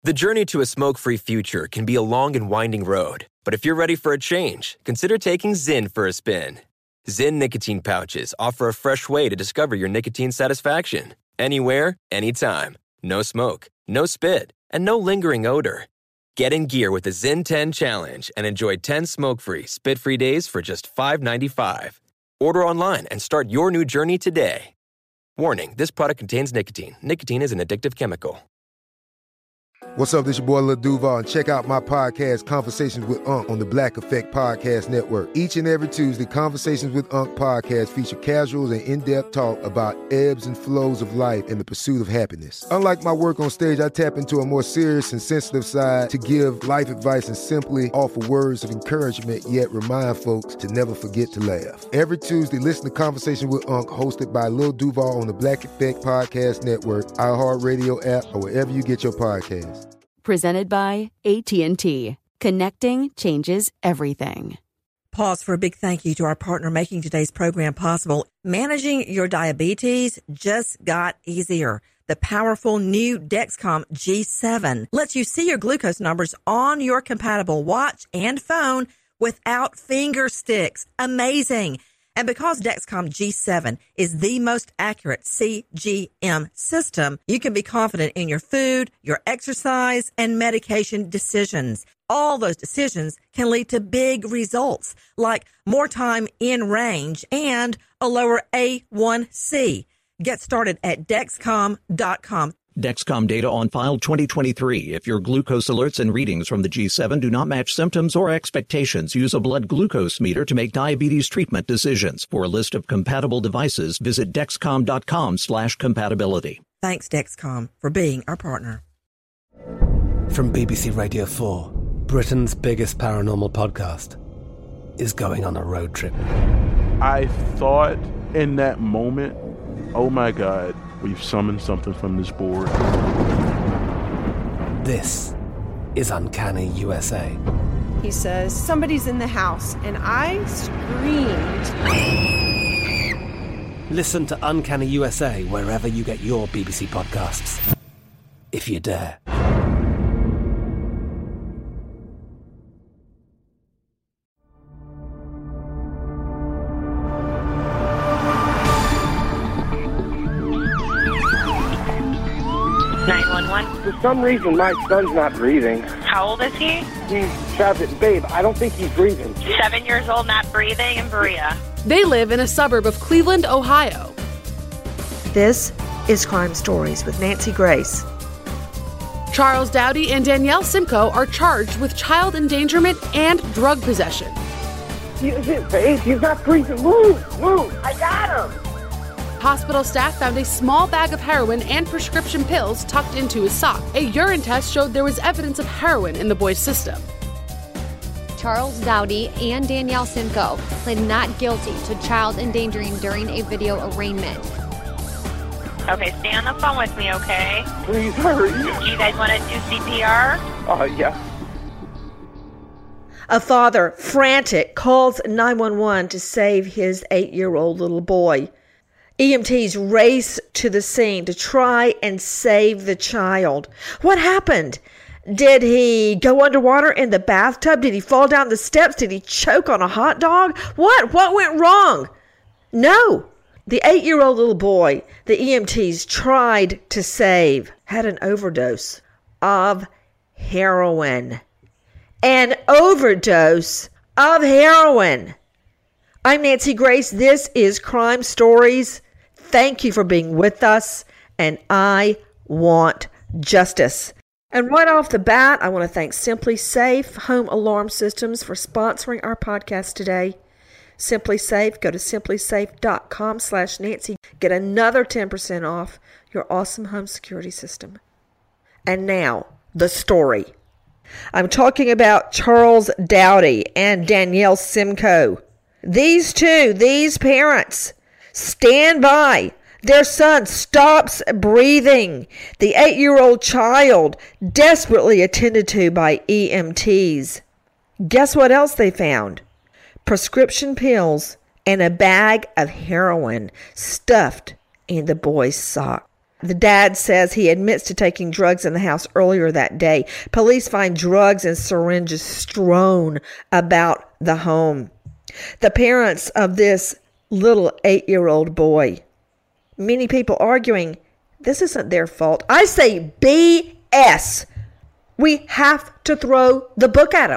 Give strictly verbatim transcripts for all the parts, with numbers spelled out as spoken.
The journey to a smoke-free future can be a long and winding road, but if you're ready for a change, consider taking Zyn for a spin. Zyn nicotine pouches offer a fresh way to discover your nicotine satisfaction. Anywhere, anytime. No smoke, no spit, and no lingering odor. Get in gear with the Zyn ten Challenge and enjoy ten smoke-free, spit-free days for just five dollars and ninety-five cents. Order online and start your new journey today. Warning, this product contains nicotine. Nicotine is an addictive chemical. What's up, this your boy Lil Duval, and check out my podcast, Conversations with Unc, on the Black Effect Podcast Network. Each and every Tuesday, Conversations with Unc podcast feature casuals and in-depth talk about ebbs and flows of life and the pursuit of happiness. Unlike my work on stage, I tap into a more serious and sensitive side to give life advice and simply offer words of encouragement, yet remind folks to never forget to laugh. Every Tuesday, listen to Conversations with Unc, hosted by Lil Duval on the Black Effect Podcast Network, iHeartRadio app, or wherever you get your podcasts. Presented by A T and T. Connecting changes everything. Pause for a big thank you to our partner making today's program possible. Managing your diabetes just got easier. The powerful new Dexcom G seven lets you see your glucose numbers on your compatible watch and phone without finger sticks. Amazing. And because Dexcom G seven is the most accurate C G M system, you can be confident in your food, your exercise, and medication decisions. All those decisions can lead to big results, like more time in range and a lower A one C. Get started at Dexcom dot com. Dexcom data on file twenty twenty-three. If your glucose alerts and readings from the G seven do not match symptoms or expectations, use a blood glucose meter to make diabetes treatment decisions. For a list of compatible devices, visit Dexcom dot com slash compatibility. Thanks, Dexcom, for being our partner. From B B C Radio four, Britain's biggest paranormal podcast is going on a road trip. I thought in that moment, oh my God, we've summoned something from this board. This is Uncanny U S A. He says, somebody's in the house, and I screamed. Listen to Uncanny U S A wherever you get your B B C podcasts, if you dare. nine one one. For some reason, my son's not breathing. How old is he? He's seven. Babe, I don't think he's breathing. Seven years old, not breathing, in Berea. They live in a suburb of Cleveland, Ohio. This is Crime Stories with Nancy Grace. Charles Dowdy and Danielle Simcoe are charged with child endangerment and drug possession. Use it, babe. He's not breathing. Move, move. I got him. Hospital staff found a small bag of heroin and prescription pills tucked into his sock. A urine test showed there was evidence of heroin in the boy's system. Charles Dowdy and Danielle Simcoe pled not guilty to child endangering during a video arraignment. Okay, stay on the phone with me, okay? Please hurry. Do you guys want to do C P R? Uh, yeah. A father, frantic, calls nine one one to save his eight-year-old little boy. E M Ts race to the scene to try and save the child. What happened? Did he go underwater in the bathtub? Did he fall down the steps? Did he choke on a hot dog? What? What went wrong? No. The eight-year-old little boy the E M Ts tried to save had an overdose of heroin. An overdose of heroin. I'm Nancy Grace. This is Crime Stories. Thank you for being with us, and I want justice. And right off the bat, I want to thank Simply Safe Home Alarm Systems for sponsoring our podcast today. Simply Safe, go to simply safe dot com slash Nancy. Get another ten percent off your awesome home security system. And now, the story. I'm talking about Charles Dowdy and Danielle Simcoe. These two, these parents, stand by. Their son stops breathing. The eight-year-old child desperately attended to by E M Ts. Guess what else they found? Prescription pills and a bag of heroin stuffed in the boy's sock. The dad says he admits to taking drugs in the house earlier that day. Police find drugs and syringes strewn about the home. The parents of this little eight-year-old boy, many people arguing, this isn't their fault. I say B S. We have to throw the book at him.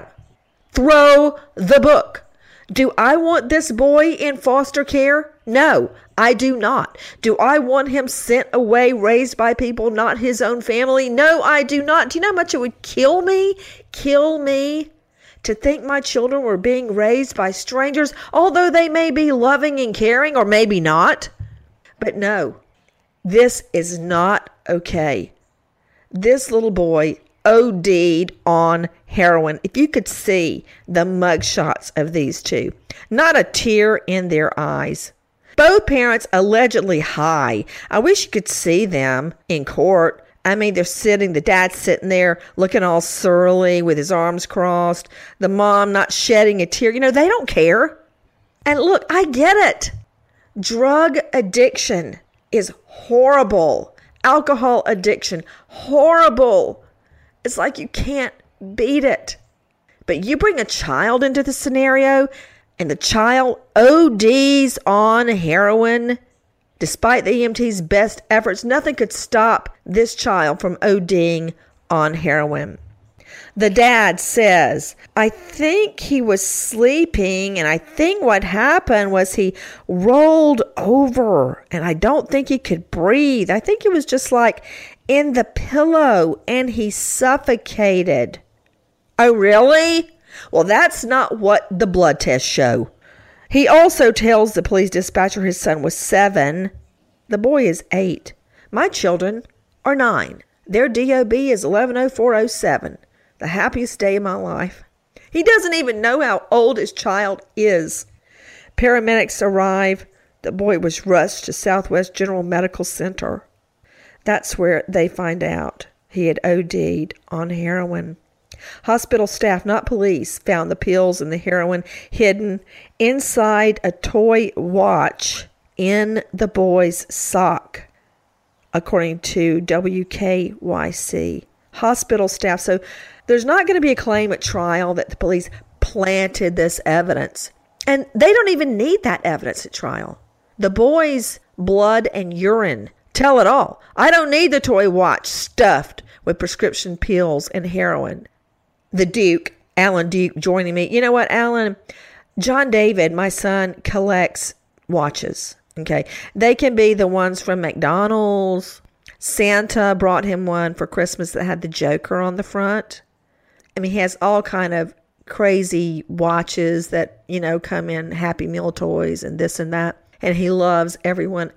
Throw the book. Do I want this boy in foster care? No, I do not. Do I want him sent away, raised by people not his own family? No, I do not. Do you know how much it would kill me? Kill me to think my children were being raised by strangers, although they may be loving and caring, or maybe not. But no, this is not okay. This little boy O D'd on heroin. If you could see the mugshots of these two, not a tear in their eyes. Both parents allegedly high. I wish you could see them in court. I mean, they're sitting, the dad's sitting there looking all surly with his arms crossed. The mom not shedding a tear. You know, they don't care. And look, I get it. Drug addiction is horrible. Alcohol addiction, horrible. It's like you can't beat it. But you bring a child into the scenario and the child O Ds on heroin. Despite the E M T's best efforts, nothing could stop this child from ODing on heroin. The dad says, I think he was sleeping, and I think what happened was he rolled over, and I don't think he could breathe. I think he was just like in the pillow, and he suffocated. Oh, really? Well, that's not what the blood tests show. He also tells the police dispatcher his son was seven. The boy is eight. My children are nine. Their D O B is eleven oh four oh seven. The happiest day of my life. He doesn't even know how old his child is. Paramedics arrive. The boy was rushed to Southwest General Medical Center. That's where they find out he had O D'd on heroin. Hospital staff, not police, found the pills and the heroin hidden inside a toy watch in the boy's sock, according to W K Y C. Hospital staff. So there's not going to be a claim at trial that the police planted this evidence. And they don't even need that evidence at trial. The boy's blood and urine tell it all. I don't need the toy watch stuffed with prescription pills and heroin. The Duke, Alan Duke, joining me. You know what, Alan? John David, my son, collects watches. Okay. They can be the ones from McDonald's. Santa brought him one for Christmas that had the Joker on the front. I mean, he has all kind of crazy watches that, you know, come in Happy Meal toys and this and that. And he loves everyone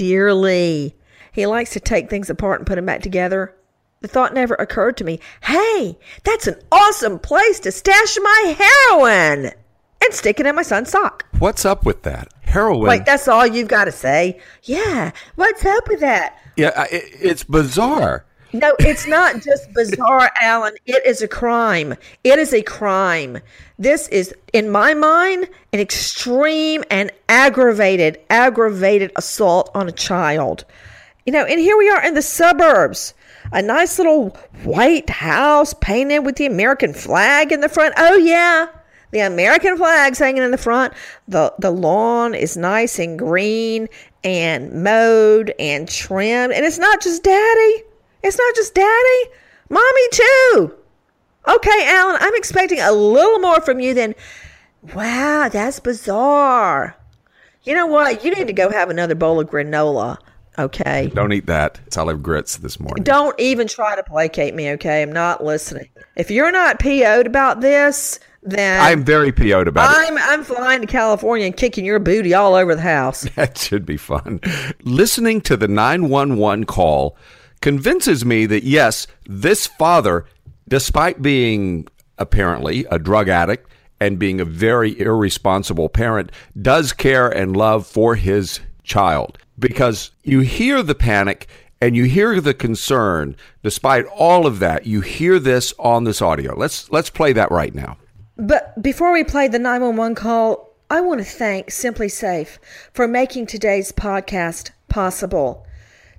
dearly. He likes to take things apart and put them back together. The thought never occurred to me, hey, that's an awesome place to stash my heroin and stick it in my son's sock. What's up with that? Heroin. Wait, that's all you've got to say? Yeah, what's up with that? Yeah, it, it's bizarre. No, it's not just bizarre, Alan. It is a crime. It is a crime. This is, in my mind, an extreme and aggravated, aggravated assault on a child. You know, and here we are in the suburbs. A nice little white house painted with the American flag in the front. Oh, yeah. The American flag's hanging in the front. The, the lawn is nice and green and mowed and trimmed. And it's not just daddy. It's not just daddy. Mommy, too. Okay, Alan, I'm expecting a little more from you than, wow, that's bizarre. You know what? You need to go have another bowl of granola. Okay. Don't eat that. It's olive grits this morning. Don't even try to placate me, okay? I'm not listening. If you're not P O'd about this, then I'm very P O'd about I'm, it. I'm flying to California and kicking your booty all over the house. That should be fun. Listening to the nine one one call convinces me that, yes, this father, despite being apparently a drug addict and being a very irresponsible parent, does care and love for his child. Because you hear the panic and you hear the concern. Despite all of that, you hear this on this audio. Let's let's play that right now. But before we play the nine one one call, I want to thank Simply Safe for making today's podcast possible.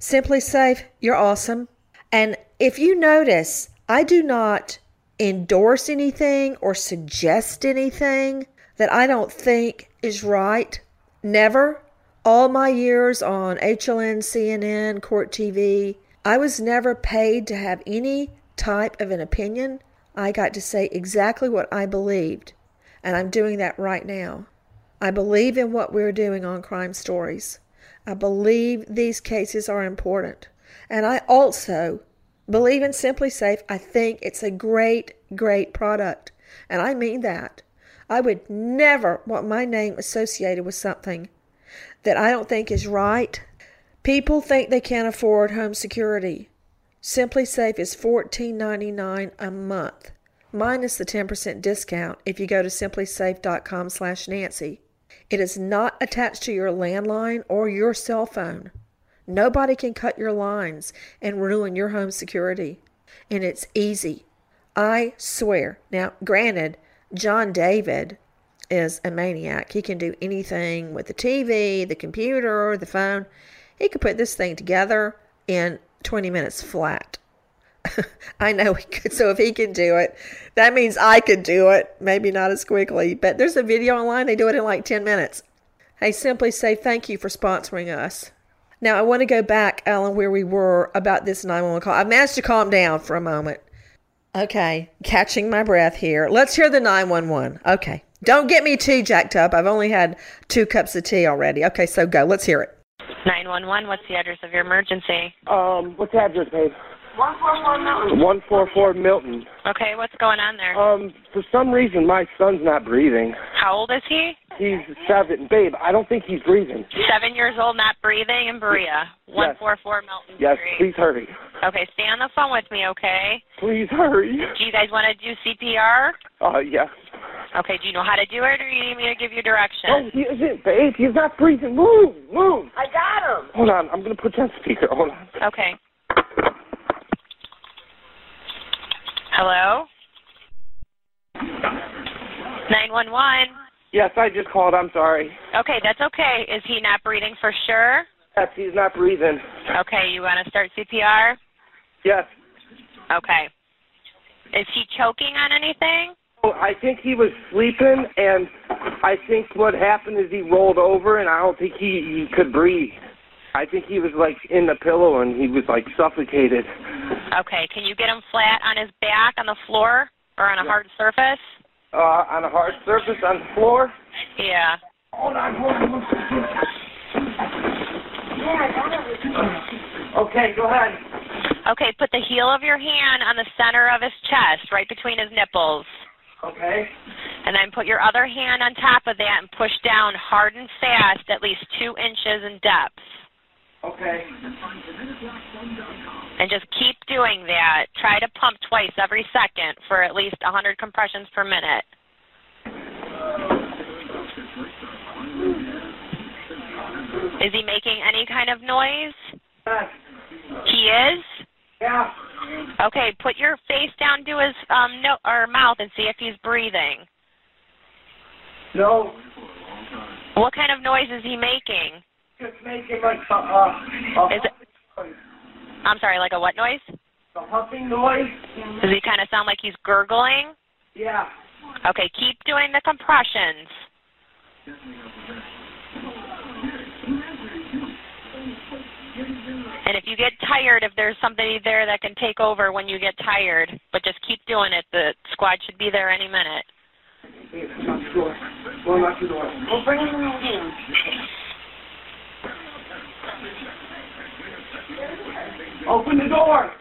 Simply Safe, you're awesome. And if you notice, I do not endorse anything or suggest anything that I don't think is right. Never. All my years on H L N, C N N, Court T V, I was never paid to have any type of an opinion. I got to say exactly what I believed, and I'm doing that right now. I believe in what we're doing on Crime Stories. I believe these cases are important. And I also believe in Simply Safe. I think it's a great, great product. And I mean that. I would never want my name associated with something that I don't think is right. People think they can't afford home security. Simply Safe is fourteen ninety-nine a month, minus the ten percent discount if you go to simply safe dot com slash Nancy. It is not attached to your landline or your cell phone. Nobody can cut your lines and ruin your home security. And it's easy. I swear. Now, granted, John David is a maniac. He can do anything with the T V, the computer, the phone. He could put this thing together in twenty minutes flat. I know he could. So if he can do it, that means I could do it. Maybe not as quickly, but there's a video online. They do it in like ten minutes. Hey, Simply Safe, thank you for sponsoring us. Now, I want to go back, Alan, where we were about this nine one one call. I managed to calm down for a moment. Okay, catching my breath here. Let's hear the nine one one. Okay, don't get me too jacked up. I've only had two cups of tea already. Okay, so go. Let's hear it. nine one one, what's the address of your emergency? Um, what's the address, babe? one forty-four Milton. one forty-four Milton. Okay, what's going on there? Um, for some reason, my son's not breathing. How old is he? He's seven. Babe, I don't think he's breathing. Seven years old, not breathing, in Berea. Yes. one forty-four Milton Yes, Street. please hurry. Okay, stay on the phone with me, okay? Please hurry. Do you guys want to do C P R? Uh, yes. Okay, do you know how to do it, or do you need me to give you directions? Oh, he isn't, babe. He's not breathing. Move, move. I got him. Hold on. I'm going to put you on speaker. Hold on. Okay. Hello? nine one one. Yes, I just called. I'm sorry. Okay, that's okay. Is he not breathing for sure? Yes, he's not breathing. Okay, you want to start C P R? Yes. Okay. Is he choking on anything? Oh, I think he was sleeping, and I think what happened is he rolled over, and I don't think he, he could breathe. I think he was, like, in the pillow, and he was, like, suffocated. Okay, can you get him flat on his back on the floor or on a hard surface? Uh, on a hard surface on the floor? Yeah. Hold on, hold on one second. Okay, go ahead. Okay, put the heel of your hand on the center of his chest, right between his nipples. Okay. And then put your other hand on top of that and push down hard and fast, at least two inches in depth. Okay. And just keep doing that. Try to pump twice every second for at least one hundred compressions per minute. Is he making any kind of noise? Yes. He is? Yeah. Okay, put your face down to his um no or mouth and see if he's breathing. No. What kind of noise is he making? Just making like a, uh, a is it, I'm sorry, like a what noise? A huffing noise. Does he kind of sound like he's gurgling? Yeah. Okay, keep doing the compressions. And if you get tired, if there's somebody there that can take over when you get tired, but just keep doing it. The squad should be there any minute. Open the door.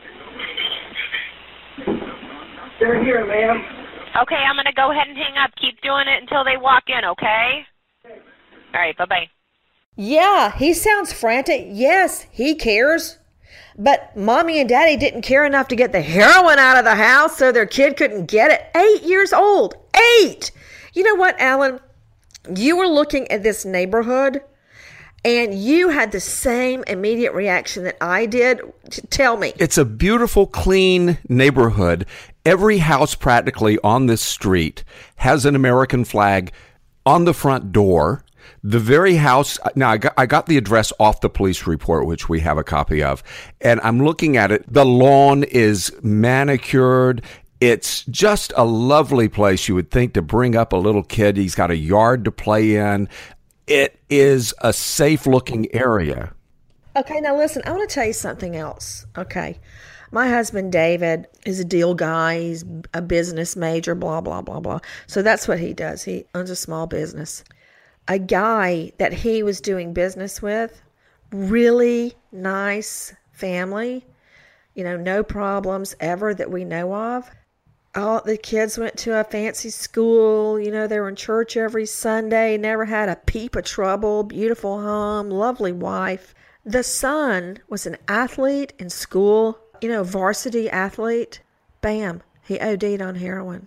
They're here, ma'am. Okay, I'm going to go ahead and hang up. Keep doing it until they walk in, okay? All right, bye-bye. Yeah, he sounds frantic. Yes, he cares. But mommy and daddy didn't care enough to get the heroin out of the house so their kid couldn't get it. Eight years old. Eight! You know what, Alan? You were looking at this neighborhood and you had the same immediate reaction that I did. Tell me. It's a beautiful, clean neighborhood. Every house practically on this street has an American flag on the front door. The very house, now I got, I got the address off the police report, which we have a copy of, and I'm looking at it. The lawn is manicured. It's just a lovely place, you would think, to bring up a little kid. He's got a yard to play in. It is a safe-looking area. Okay, now listen, I want to tell you something else, okay? My husband, David, is a deal guy. He's a business major, blah, blah, blah, blah. So that's what he does. He owns a small business. A guy that he was doing business with, really nice family, you know, no problems ever that we know of. All the kids went to a fancy school, you know, they were in church every Sunday, never had a peep of trouble, beautiful home, lovely wife. The son was an athlete in school, you know, varsity athlete. Bam, he O D'd on heroin.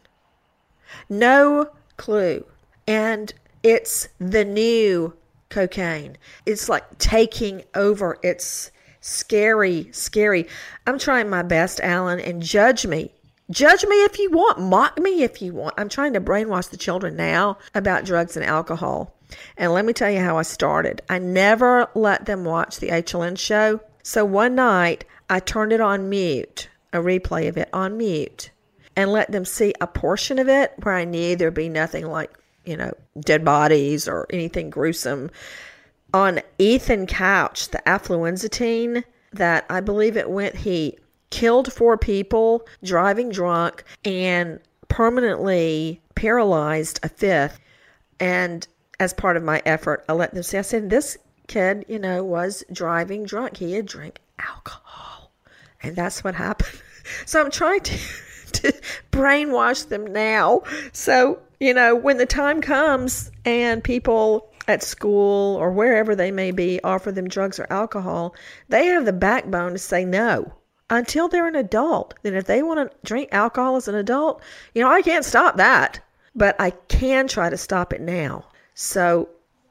No clue. And it's the new cocaine. It's like taking over. It's scary, scary. I'm trying my best, Alan, and judge me. Judge me if you want. Mock me if you want. I'm trying to brainwash the children now about drugs and alcohol. And let me tell you how I started. I never let them watch the H L N show. So one night, I turned it on mute, a replay of it on mute, and let them see a portion of it where I knew there'd be nothing like, you know, dead bodies or anything gruesome. On Ethan Couch, the affluenzatine, that I believe it went, he killed four people, driving drunk, and permanently paralyzed a fifth. And as part of my effort, I let them see, I said, this kid, you know, was driving drunk. He had drank alcohol. And that's what happened. So I'm trying to, to brainwash them now. So, you know, when the time comes and people at school or wherever they may be offer them drugs or alcohol, they have the backbone to say no. Until they're an adult. Then if they want to drink alcohol as an adult, you know, I can't stop that. But I can try to stop it now. So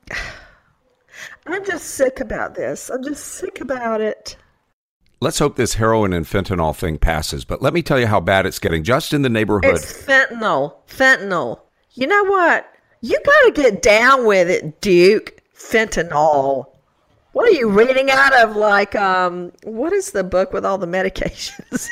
I'm just sick about this. I'm just sick about it. Let's hope this heroin and fentanyl thing passes. But let me tell you how bad it's getting just in the neighborhood. It's fentanyl. Fentanyl. You know what? You got to get down with it, Duke. Fentanyl. What are you reading out of, like, um, what is the book with all the medications?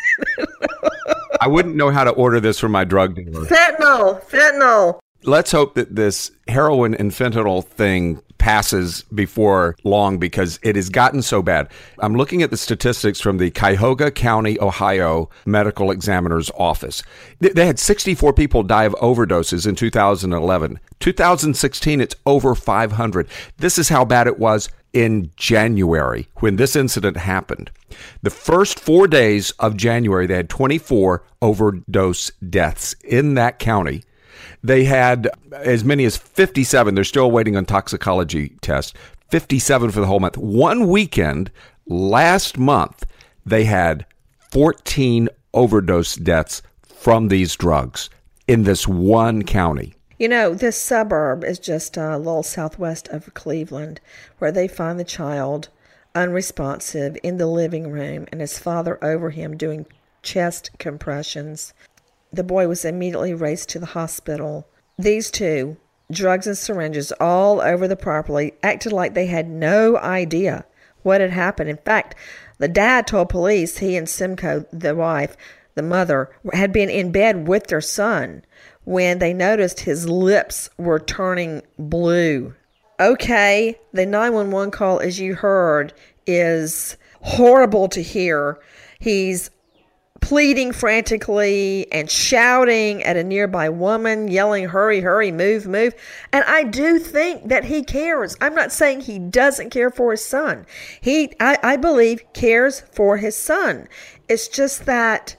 I wouldn't know how to order this from my drug dealer. Fentanyl, fentanyl. Let's hope that this heroin and fentanyl thing passes before long because it has gotten so bad. I'm looking at the statistics from the Cuyahoga County, Ohio Medical Examiner's Office. They had sixty-four people die of overdoses in two thousand eleven. two thousand sixteen, it's over five hundred. This is how bad it was in January when this incident happened. The first four days of January, they had twenty-four overdose deaths in that county. They had as many as fifty-seven. They're still waiting on toxicology tests. fifty-seven for the whole month. One weekend last month, they had fourteen overdose deaths from these drugs in this one county. You know, this suburb is just a little southwest of Cleveland, where they find the child unresponsive in the living room and his father over him doing chest compressions. The boy was immediately raced to the hospital. These two, drugs and syringes all over the property, acted like they had no idea what had happened. In fact, the dad told police he and Simcoe, the wife, the mother, had been in bed with their son when they noticed his lips were turning blue. Okay, the nine one one call, as you heard, is horrible to hear. He's pleading frantically and shouting at a nearby woman, yelling, hurry, hurry, move, move. And I do think that he cares. I'm not saying he doesn't care for his son. He, I, I believe, cares for his son. It's just that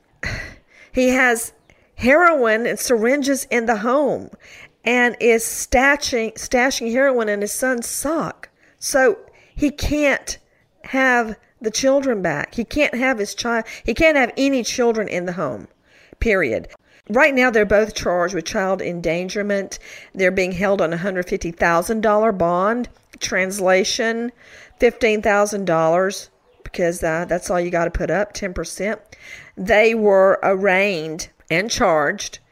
he has heroin and syringes in the home and is stashing, stashing heroin in his son's sock. So he can't have the children back. He can't have his child. He can't have any children in the home, period. Right now, they're both charged with child endangerment. They're being held on a one hundred fifty thousand dollars bond. Translation, fifteen thousand dollars, because uh, that's all you got to put up, ten percent. They were arraigned and charged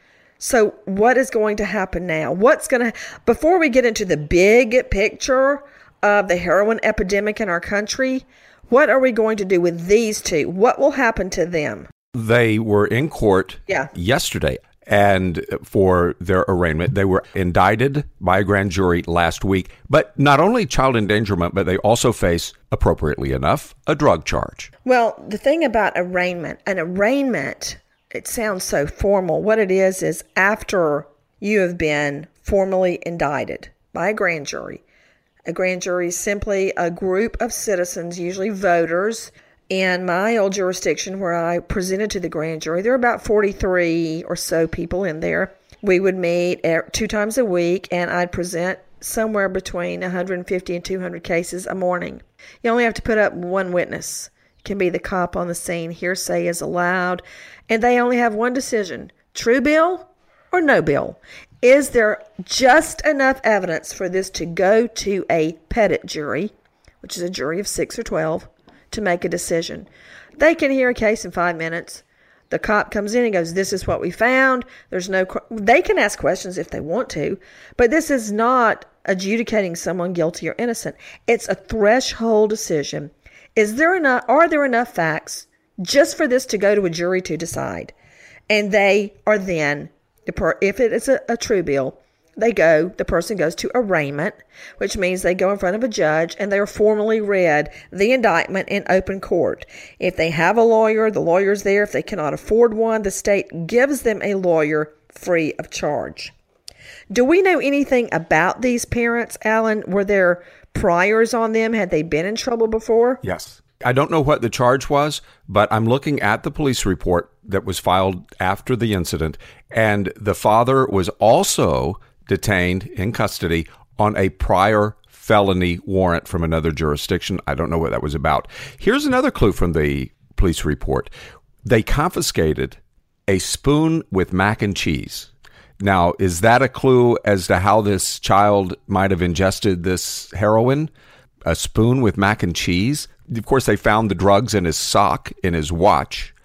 So what is going to happen now? What's going to, before we get into the big picture of the heroin epidemic in our country, what are we going to do with these two? What will happen to them? They were in court yeah. yesterday, and for their arraignment, they were indicted by a grand jury last week. But not only child endangerment, but they also face, appropriately enough, a drug charge. Well, the thing about arraignment, an arraignment, it sounds so formal. What it is is after you have been formally indicted by a grand jury. A grand jury is simply a group of citizens, usually voters. In my old jurisdiction where I presented to the grand jury, there were about forty-three or so people in there. We would meet two times a week, and I'd present somewhere between one hundred fifty and two hundred cases a morning. You only have to put up one witness. It can be the cop on the scene. Hearsay is allowed. And they only have one decision, true bill or no bill. Is there just enough evidence for this to go to a petit jury, which is a jury of six or twelve, to make a decision? They can hear a case in five minutes. The cop comes in and goes, this is what we found. There's no, they can ask questions if they want to, but this is not adjudicating someone guilty or innocent. It's a threshold decision. Is there enough, are there enough facts just for this to go to a jury to decide? And they are then, if it is a, a true bill, they go, the person goes to arraignment, which means they go in front of a judge and they are formally read the indictment in open court. If they have a lawyer, the lawyer's there. If they cannot afford one, the state gives them a lawyer free of charge. Do we know anything about these parents, Alan? Were there priors on them? Had they been in trouble before? Yes. I don't know what the charge was, but I'm looking at the police report that was filed after the incident, and the father was also detained in custody on a prior felony warrant from another jurisdiction. I don't know what that was about. Here's another clue from the police report. They confiscated a spoon with mac and cheese. Now, is that a clue as to how this child might have ingested this heroin? A spoon with mac and cheese? Of course, they found the drugs in his sock, in his watch,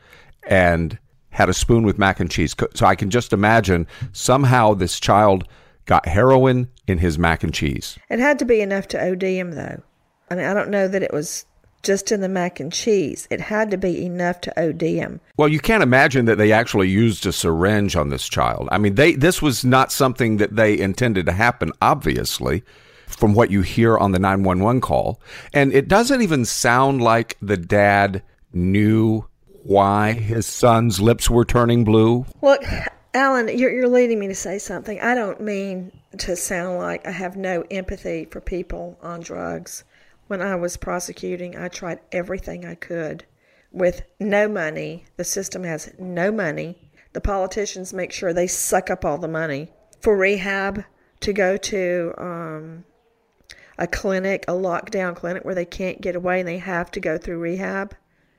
and had a spoon with mac and cheese. So I can just imagine somehow this child got heroin in his mac and cheese. It had to be enough to O D him, though. I mean, I don't know that it was just in the mac and cheese. It had to be enough to O D him. Well, you can't imagine that they actually used a syringe on this child. I mean, they this was not something that they intended to happen, obviously, from what you hear on the nine one one call. And it doesn't even sound like the dad knew why his son's lips were turning blue. Look, Alan, you're, you're leading me to say something. I don't mean to sound like I have no empathy for people on drugs. When I was prosecuting, I tried everything I could with no money. The system has no money. The politicians make sure they suck up all the money for rehab, to go to um, a clinic, a lockdown clinic where they can't get away and they have to go through rehab.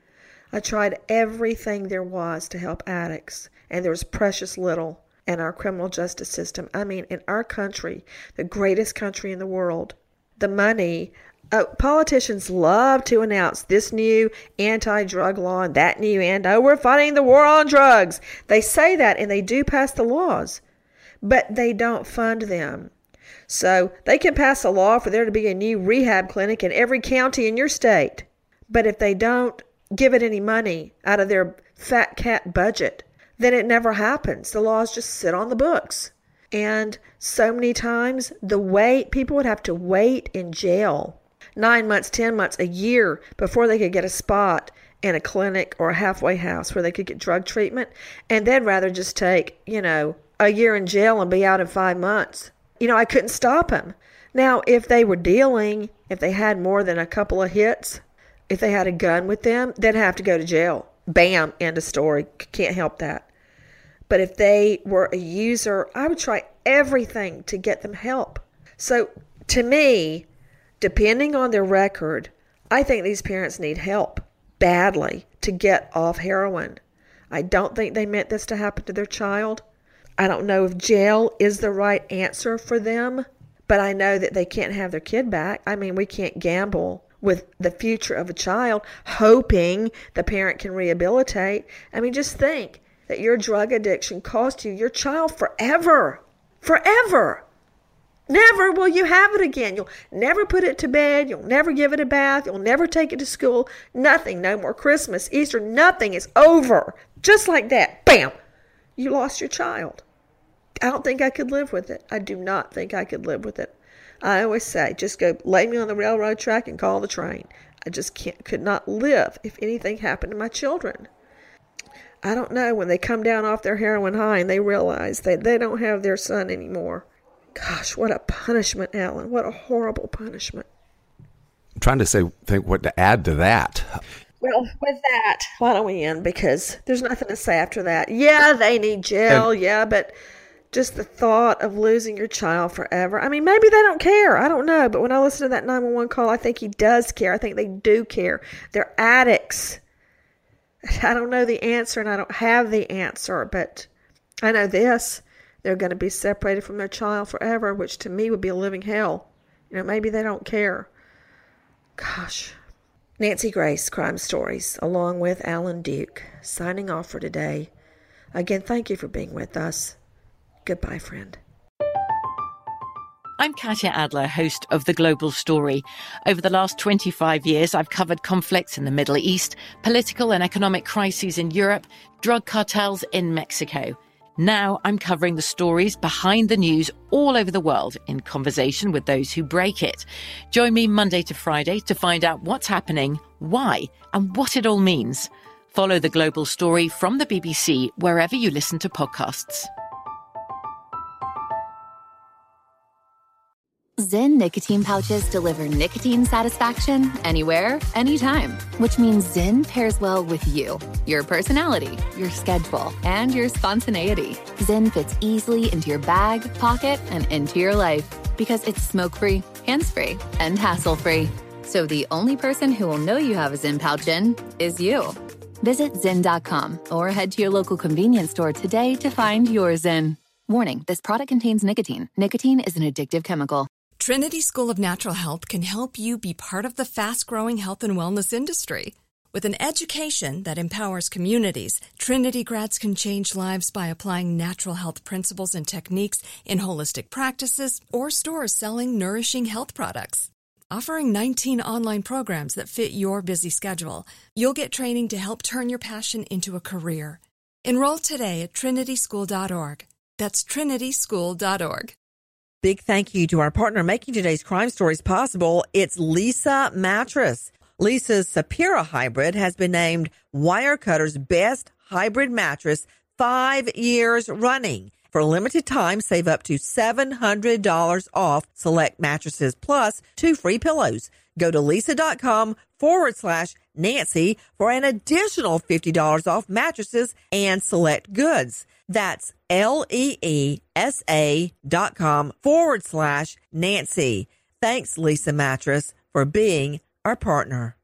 I tried everything there was to help addicts, and there was precious little in our criminal justice system. I mean, in our country, the greatest country in the world, the money, uh, politicians love to announce this new anti-drug law and that new anti, oh, we're fighting the war on drugs. They say that, and they do pass the laws, but they don't fund them. So they can pass a law for there to be a new rehab clinic in every county in your state, but if they don't give it any money out of their fat cat budget, then it never happens. The laws just sit on the books. And so many times, the wait, people would have to wait in jail nine months, ten months, a year before they could get a spot in a clinic or a halfway house where they could get drug treatment. And they'd rather just take, you know, a year in jail and be out in five months. You know, I couldn't stop them. Now, if they were dealing, if they had more than a couple of hits, if they had a gun with them, they'd have to go to jail. Bam, end of story. Can't help that. But if they were a user, I would try everything to get them help. So to me, depending on their record, I think these parents need help badly to get off heroin. I don't think they meant this to happen to their child. I don't know if jail is the right answer for them, but I know that they can't have their kid back. I mean, we can't gamble with the future of a child, hoping the parent can rehabilitate. I mean, just think, that your drug addiction cost you your child forever. Forever. Never will you have it again. You'll never put it to bed. You'll never give it a bath. You'll never take it to school. Nothing. No more Christmas, Easter. Nothing is over. Just like that. Bam. You lost your child. I don't think I could live with it. I do not think I could live with it. I always say, just go lay me on the railroad track and call the train. I just can't, could not live if anything happened to my children. I don't know, when they come down off their heroin high and they realize that they don't have their son anymore. Gosh, what a punishment, Alan. What a horrible punishment. I'm trying to say, think what to add to that. Well, with that, why don't we end? Because there's nothing to say after that. Yeah, they need jail. And, yeah, but just the thought of losing your child forever. I mean, maybe they don't care. I don't know. But when I listen to that nine one one call, I think he does care. I think they do care. They're addicts. I don't know the answer, and I don't have the answer. But I know this. They're going to be separated from their child forever, which to me would be a living hell. You know, maybe they don't care. Gosh. Nancy Grace, Crime Stories, along with Alan Duke, signing off for today. Again, thank you for being with us. Goodbye, friend. I'm Katya Adler, host of The Global Story. Over the last twenty-five years, I've covered conflicts in the Middle East, political and economic crises in Europe, drug cartels in Mexico. Now I'm covering the stories behind the news all over the world in conversation with those who break it. Join me Monday to Friday to find out what's happening, why, and what it all means. Follow The Global Story from the B B C wherever you listen to podcasts. Zyn nicotine pouches deliver nicotine satisfaction anywhere, anytime, which means Zyn pairs well with you, your personality, your schedule, and your spontaneity. Zyn fits easily into your bag, pocket, and into your life because it's smoke-free, hands-free, and hassle-free. So the only person who will know you have a Zyn pouch in is you. Visit Zyn dot com or head to your local convenience store today to find your Zyn. Warning, this product contains nicotine. Nicotine is an addictive chemical. Trinity School of Natural Health can help you be part of the fast-growing health and wellness industry. With an education that empowers communities, Trinity grads can change lives by applying natural health principles and techniques in holistic practices or stores selling nourishing health products. Offering nineteen online programs that fit your busy schedule, you'll get training to help turn your passion into a career. Enroll today at trinity school dot org. That's trinity school dot org. Big thank you to our partner making today's crime stories possible. It's Leesa Mattress. Leesa's Sapira Hybrid has been named Wirecutter's best hybrid mattress five years running. For a limited time, save up to seven hundred dollars off select mattresses plus two free pillows. Go to Leesa.com forward slash Nancy for an additional fifty dollars off mattresses and select goods. That's L-E-E-S-A dot com forward slash Nancy. Thanks, Leesa Mattress, for being our partner.